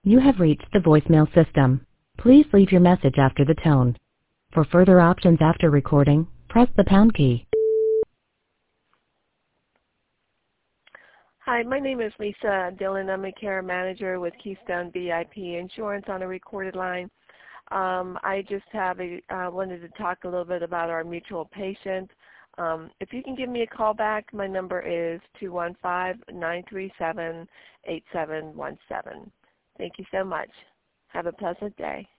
You have reached the voicemail system. Please leave your message after the tone. For further options after recording, press the pound key. Hi, my name is Lisa Dillon. I'm a care manager with Keystone VIP Insurance on a recorded line. I just wanted to talk a little bit about our mutual patient. If you can give me a call back, my number is 215-937-8717. Thank you so much. Have a pleasant day.